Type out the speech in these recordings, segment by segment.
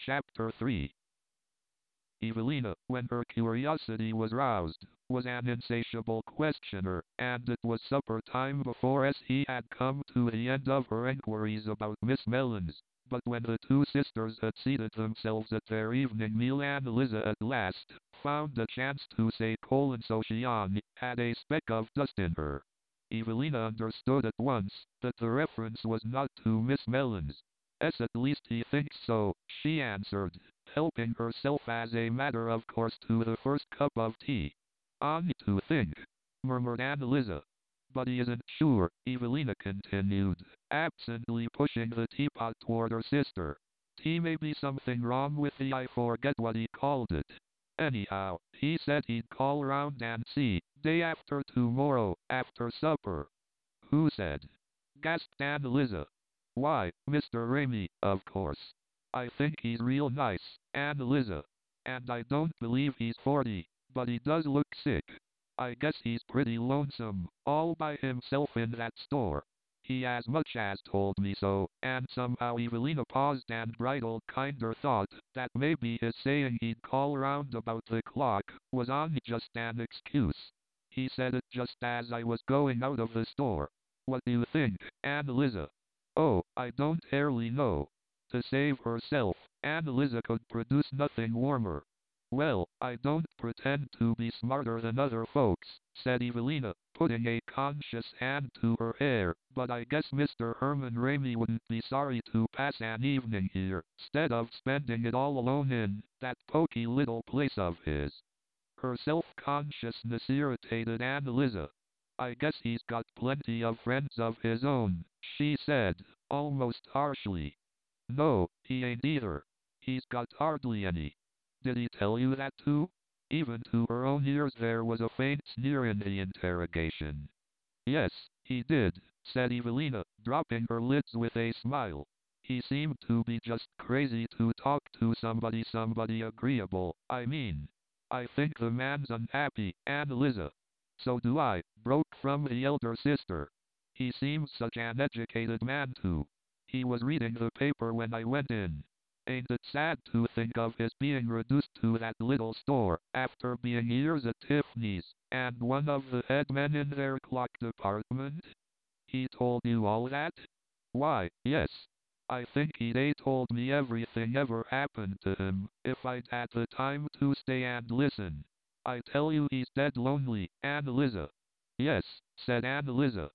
Chapter 3. Evelina, when her curiosity was roused, was an insatiable questioner, and it was supper time before he had come to the end of her enquiries about Miss Mellins. But when the two sisters had seated themselves at their evening meal, Annalisa at last found a chance to say so she had a speck of dust in her. Evelina understood at once that the reference was not to Miss Mellins. Yes, at least he thinks so, she answered, helping herself as a matter of course to the first cup of tea. "On to think," murmured Annalisa. "But he isn't sure," Evelina continued, absently pushing the teapot toward her sister. "Tea may be something wrong with the I forget what he called it. Anyhow, he said he'd call round and see, day after tomorrow, after supper." "Who said?" gasped Annalisa. "Why, Mr. Ramey, of course. I think he's real nice, Annalisa. And I don't believe he's 40, but he does look sick. I guess he's pretty lonesome, all by himself in that store. He as much as told me so," and somehow Evelina paused and bridled, kinder thought that maybe his saying he'd call round about the clock was only just an excuse. "He said it just as I was going out of the store. What do you think, Annalisa?" "Oh, I don't hardly know." To save herself, Annalisa could produce nothing warmer. "Well, I don't pretend to be smarter than other folks," said Evelina, putting a conscious hand to her hair, "but I guess Mr. Herman Ramey wouldn't be sorry to pass an evening here, 'stead of spending it all alone in that poky little place of his." Her self-consciousness irritated Annalisa. "I guess he's got plenty of friends of his own," she said, almost harshly. "No, he ain't either. He's got hardly any." "Did he tell you that too?" Even to her own ears there was a faint sneer in the interrogation. "Yes, he did," said Evelina, dropping her lids with a smile. "He seemed to be just crazy to talk to somebody agreeable, I mean. I think the man's unhappy, Annalisa." "So do I," broke from the elder sister. "He seems such an educated man too. He was reading the paper when I went in. Ain't it sad to think of his being reduced to that little store, after being years at Tiffany's, and one of the head men in their clock department?" "He told you all that?" "Why, yes. I think he'd a told me everything ever happened to him, if I'd had the time to stay and listen. I tell you he's dead lonely, Annalisa." "Yes," said Annalisa.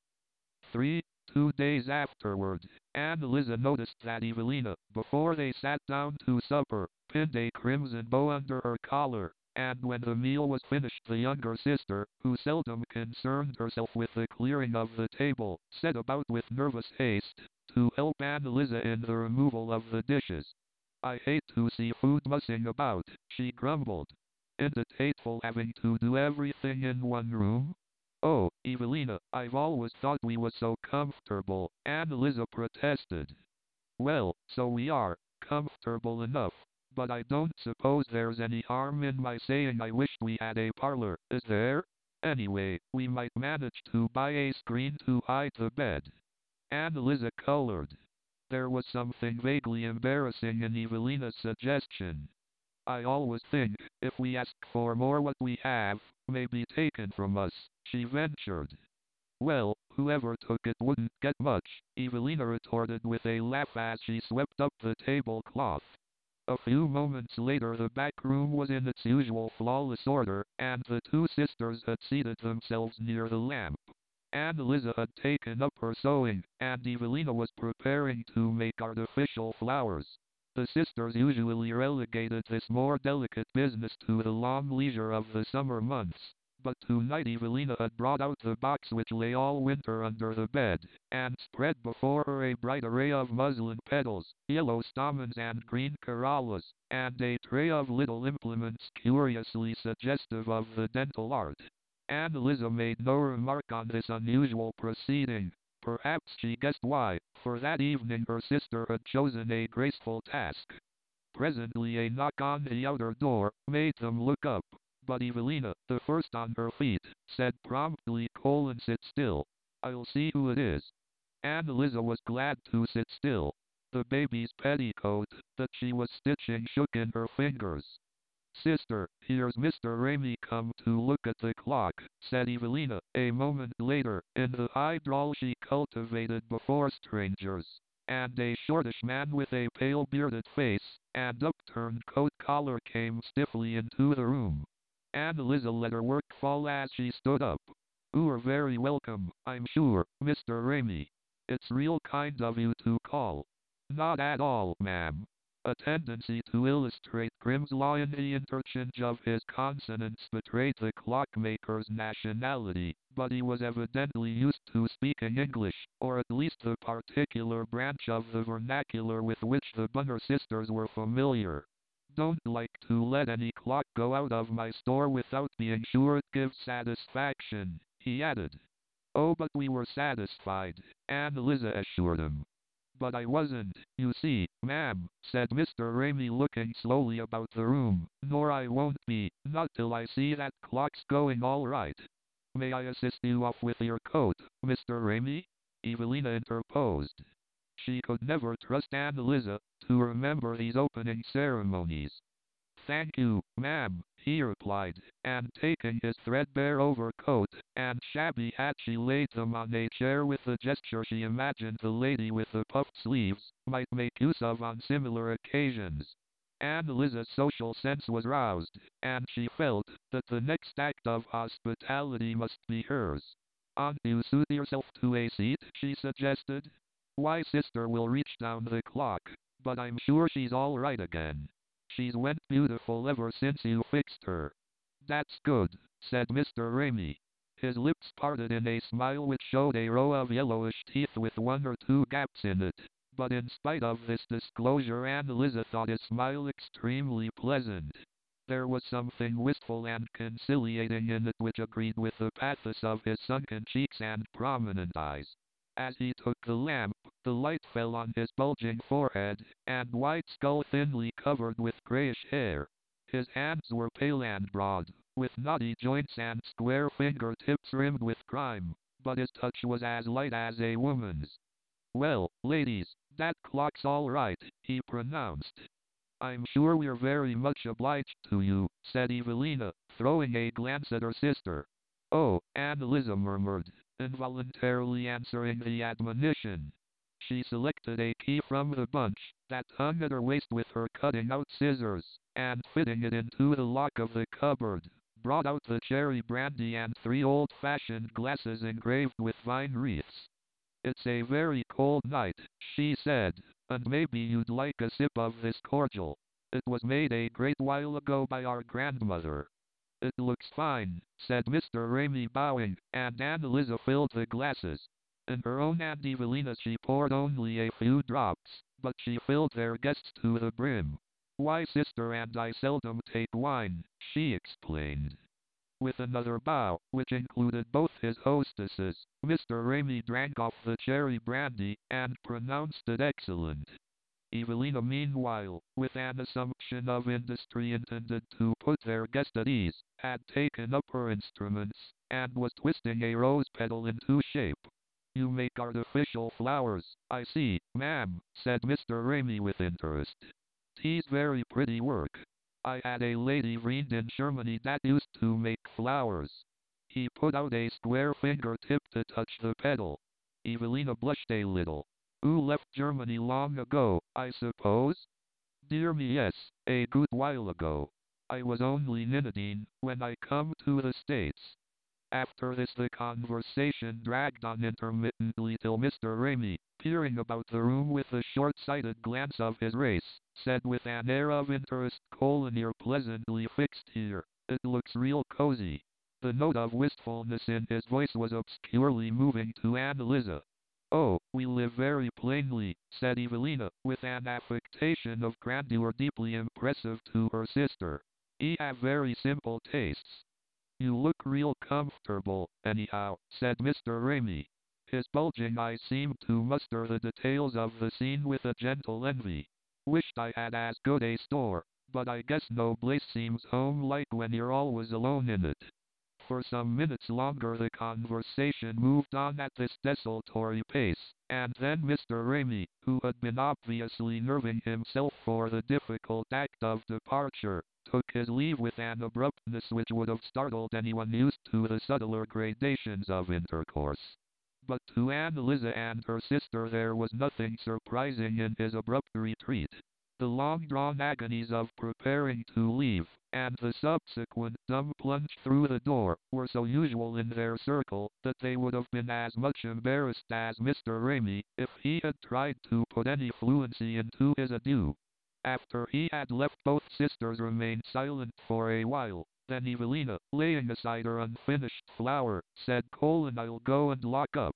2 days afterward, Annalisa noticed that Evelina, before they sat down to supper, pinned a crimson bow under her collar, and when the meal was finished the younger sister, who seldom concerned herself with the clearing of the table, set about with nervous haste to help Annalisa in the removal of the dishes. "I hate to see food mussing about," she grumbled. "Isn't it hateful having to do everything in one room?" "Oh, Evelina, I've always thought we was so comfortable," Annalisa protested. "Well, so we are, comfortable enough, but I don't suppose there's any harm in my saying I wished we had a parlor, is there? Anyway, we might manage to buy a screen to hide the bed." Annalisa colored. There was something vaguely embarrassing in Evelina's suggestion. "I always think, if we ask for more what we have, may be taken from us," she ventured. "Well, whoever took it wouldn't get much," Evelina retorted with a laugh as she swept up the tablecloth. A few moments later the back room was in its usual flawless order, and the two sisters had seated themselves near the lamp. Annalisa had taken up her sewing, and Evelina was preparing to make artificial flowers. The sisters usually relegated this more delicate business to the long leisure of the summer months, but tonight Evelina had brought out the box which lay all winter under the bed, and spread before her a bright array of muslin petals, yellow stamens and green corollas, and a tray of little implements curiously suggestive of the dental art. Annalisa made no remark on this unusual proceeding. Perhaps she guessed why, for that evening her sister had chosen a graceful task. Presently a knock on the outer door made them look up, but Evelina, the first on her feet, said promptly, "Sit still. I'll see who it is." Annalisa was glad to sit still. The baby's petticoat that she was stitching shook in her fingers. Sister, here's Mr. Raimi come to look at the clock, said Evelina, a moment later, in the high drawl she cultivated before strangers. And a shortish man with a pale bearded face and upturned coat collar came stiffly into the room. Annalisa let her work fall as she stood up. You're very welcome, I'm sure, Mr. Raimi. It's real kind of you to call. Not at all, ma'am. A tendency to illustrate Grimm's law in the interchange of his consonants betrayed the clockmaker's nationality, but he was evidently used to speaking English, or at least the particular branch of the vernacular with which the Bunner sisters were familiar. Don't like to let any clock go out of my store without being sure it gives satisfaction, he added. Oh, but we were satisfied, Annalisa assured him. But I wasn't, you see, ma'am, said Mr. Raimi looking slowly about the room, nor I won't be, not till I see that clock's going all right. May I assist you off with your coat, Mr. Raimi? Evelina interposed. She could never trust Annalisa to remember these opening ceremonies. Thank you, ma'am, he replied, and taking his threadbare overcoat and shabby hat she laid them on a chair with a gesture she imagined the lady with the puffed sleeves might make use of on similar occasions. Annalisa's social sense was roused, and she felt that the next act of hospitality must be hers. "Aunt, you suit yourself to a seat?" she suggested. "Why, sister will reach down the clock, but I'm sure she's all right again. She's went beautiful ever since you fixed her." "That's good," said Mr. Raimi. His lips parted in a smile which showed a row of yellowish teeth with one or two gaps in it. But in spite of this disclosure, Annalisa thought his smile extremely pleasant. There was something wistful and conciliating in it which agreed with the pathos of his sunken cheeks and prominent eyes. As he took the lamp, the light fell on his bulging forehead and white skull thinly covered with grayish hair. His hands were pale and broad, with knotty joints and square fingertips rimmed with grime, but his touch was as light as a woman's. "Well, ladies, that clock's all right," he pronounced. "I'm sure we're very much obliged to you," said Evelina, throwing a glance at her sister. "Oh," Annalisa murmured, involuntarily answering the admonition. She selected a key from the bunch that hung at her waist with her cutting-out scissors, and fitting it into the lock of the cupboard, brought out the cherry brandy and 3 old-fashioned glasses engraved with vine wreaths. "It's a very cold night," she said, "and maybe you'd like a sip of this cordial. It was made a great while ago by our grandmother." "It looks fine," said Mr. Raimi bowing, and Annalisa filled the glasses. In her own and Evelina's she poured only a few drops, but she filled their guests to the brim. "Why, sister and I seldom take wine," she explained. With another bow, which included both his hostesses, Mr. Raimi drank off the cherry brandy and pronounced it excellent. Evelina meanwhile, with an assumption of industry intended to put their guest at ease, had taken up her instruments, and was twisting a rose petal into shape. "You make artificial flowers, I see, ma'am," said Mr. Raimi with interest. "'Tis very pretty work. I had a lady friend in Germany that used to make flowers." He put out a square fingertip to touch the petal. Evelina blushed a little. "You left Germany long ago, I suppose?" "Dear me, yes, a good while ago. I was only 19 when I come to the States." After this the conversation dragged on intermittently till Mr. Raimi, peering about the room with the short-sighted glance of his race, said with an air of interest, "You're pleasantly fixed here. It looks real cozy." The note of wistfulness in his voice was obscurely moving to Annalisa. "Oh, we live very plainly," said Evelina, with an affectation of grandeur deeply impressive to her sister. "We have very simple tastes." "You look real comfortable, anyhow," said Mr. Raimi. His bulging eyes seemed to muster the details of the scene with a gentle envy. "Wished I had as good a store, but I guess no place seems home-like when you're always alone in it." For some minutes longer the conversation moved on at this desultory pace, and then Mr. Ramey, who had been obviously nerving himself for the difficult act of departure, took his leave with an abruptness which would have startled anyone used to the subtler gradations of intercourse. But to Annalisa and her sister there was nothing surprising in his abrupt retreat. The long-drawn agonies of preparing to leave, and the subsequent dumb plunge through the door, were so usual in their circle, that they would have been as much embarrassed as Mr. Ramey, if he had tried to put any fluency into his adieu. After he had left, both sisters remained silent for a while. Then Evelina, laying aside her unfinished flower, said, "I'll go and lock up."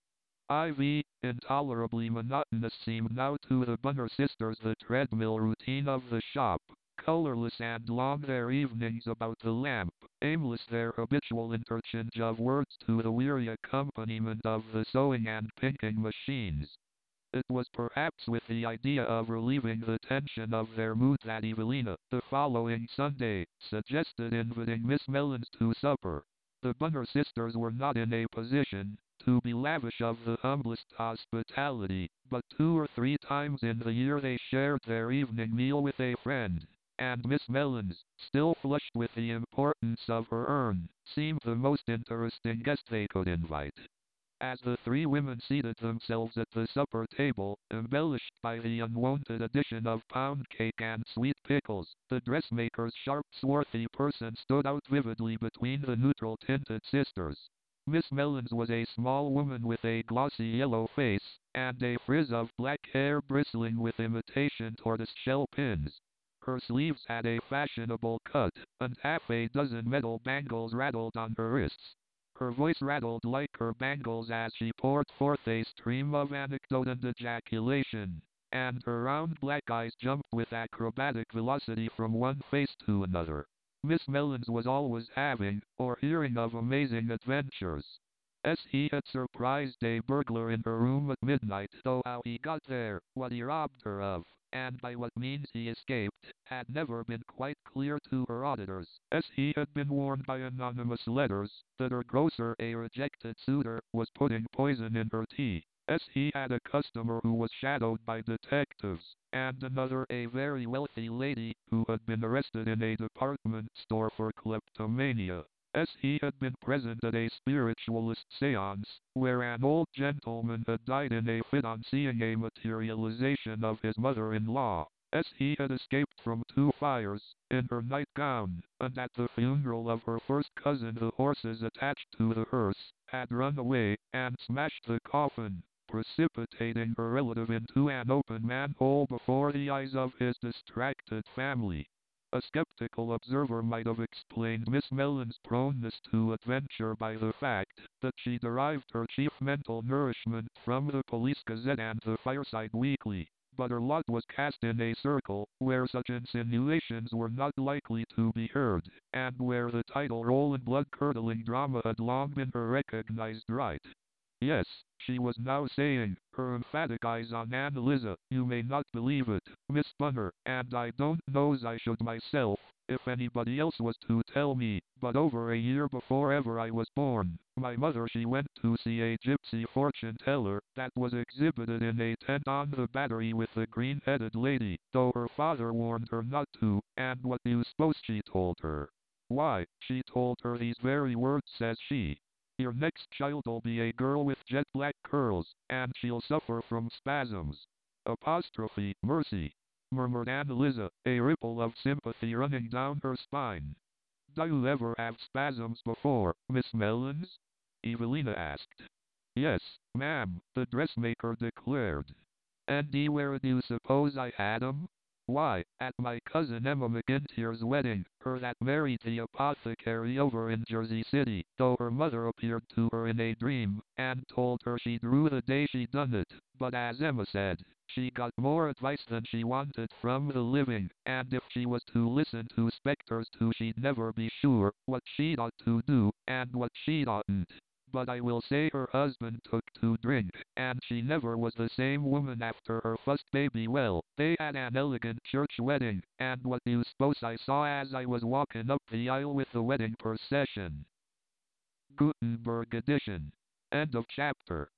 Intolerably monotonous seemed now to the Bunner sisters the treadmill routine of the shop. Colorless and long their evenings about the lamp, aimless their habitual interchange of words to the weary accompaniment of the sewing and pinking machines. It was perhaps with the idea of relieving the tension of their mood that Evelina, the following Sunday, suggested inviting Miss Mellins to supper. The Bunner sisters were not in a position to be lavish of the humblest hospitality, but 2 or 3 times in the year they shared their evening meal with a friend, and Miss Mellins, still flushed with the importance of her urn, seemed the most interesting guest they could invite. As the three women seated themselves at the supper table, embellished by the unwonted addition of pound cake and sweet pickles, the dressmaker's sharp, swarthy person stood out vividly between the neutral-tinted sisters. Miss Mellins was a small woman with a glossy yellow face, and a frizz of black hair bristling with imitation tortoise-shell pins. Her sleeves had a fashionable cut, and half a dozen metal bangles rattled on her wrists. Her voice rattled like her bangles as she poured forth a stream of anecdote and ejaculation, and her round black eyes jumped with acrobatic velocity from one face to another. Miss Mellins was always having, or hearing of amazing adventures. He had surprised a burglar in her room at midnight, though how he got there, what he robbed her of, and by what means he escaped, had never been quite clear to her auditors. He had been warned by anonymous letters that her grocer, a rejected suitor, was putting poison in her tea. He had a customer who was shadowed by detectives, and another, a very wealthy lady, who had been arrested in a department store for kleptomania. He had been present at a spiritualist seance, where an old gentleman had died in a fit on seeing a materialization of his mother-in-law. He had escaped from 2 fires, in her nightgown, and at the funeral of her first cousin the horses attached to the hearse had run away, and smashed the coffin, precipitating her relative into an open manhole before the eyes of his distracted family. A skeptical observer might have explained Miss Mellins' proneness to adventure by the fact that she derived her chief mental nourishment from the Police Gazette and the Fireside Weekly, but her lot was cast in a circle where such insinuations were not likely to be heard, and where the title role in blood-curdling drama had long been her recognized right. Yes, she was now saying, her emphatic eyes on Annalisa, "You may not believe it, Miss Bunner, and I don't know's I should myself, if anybody else was to tell me, but over a year before ever I was born, my mother she went to see a gypsy fortune-teller that was exhibited in a tent on the Battery with the green-headed lady, though her father warned her not to, and what do you suppose she told her? Why, she told her these very words, says she. 'Your next child'll be a girl with jet black curls, and she'll suffer from spasms.' Apostrophe, mercy," murmured Annalisa, a ripple of sympathy running down her spine. "Do you ever have spasms before, Miss Mellins?" Evelina asked. "Yes, ma'am," the dressmaker declared. "And where do you suppose I had 'em? Why, at my cousin Emma McIntyre's wedding, her that married the apothecary over in Jersey City, though her mother appeared to her in a dream, and told her she drew the day she done it, but as Emma said, she got more advice than she wanted from the living, and if she was to listen to specters too she'd never be sure what she'd ought to do, and what she'd oughtn't. But I will say her husband took to drink, and she never was the same woman after her first baby. Well, they had an elegant church wedding, and what do you suppose I saw as I was walking up the aisle with the wedding procession? Gutenberg edition. End of chapter.